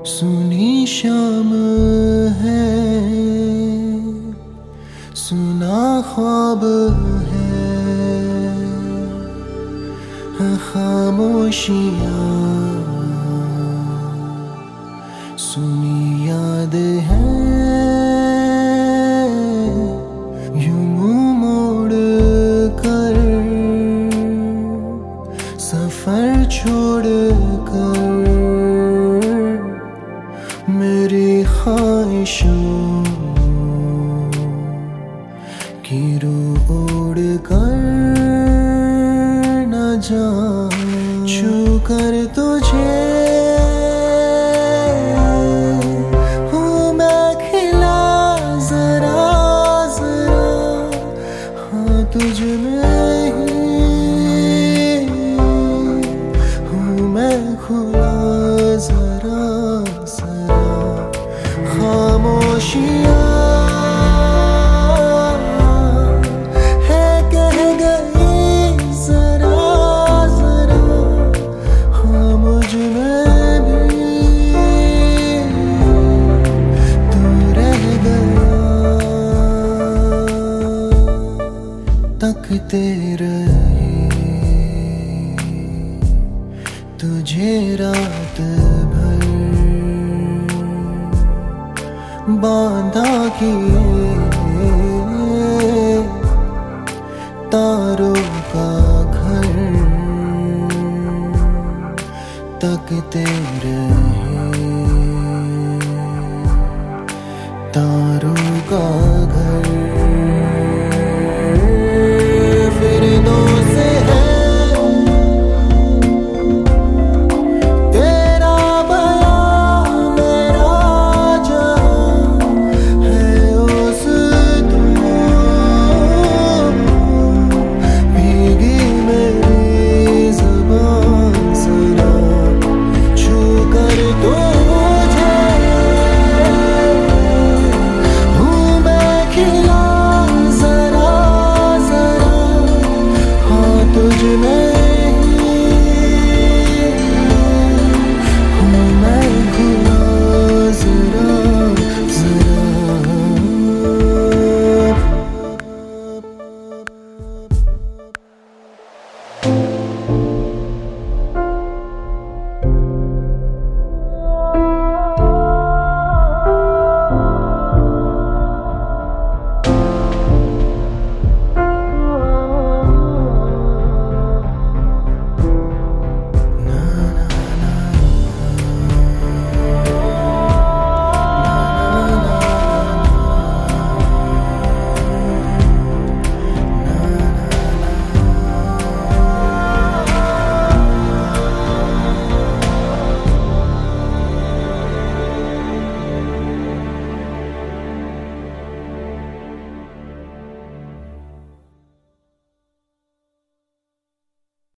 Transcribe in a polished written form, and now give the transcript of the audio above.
सुनी शाम है, सुना ख्वाब है खामोशियाँ, सुनी याद है। यूं मुँह मोड़ कर सफर छोड़ कर मेरी ख्वाहिशों की रूह उड़ कर न जा, छू कर तुझे हूँ मैं खिला जरा जरा, हाँ तुझ में ही हूँ मैं खुला जरा जरा। खामोशियाँ है कह गई जरा जरा, हाँ मुझ में भी तू रह गया। तकते रहे तुझे रात भर, बांधा किए तारों का घर, तकते रहे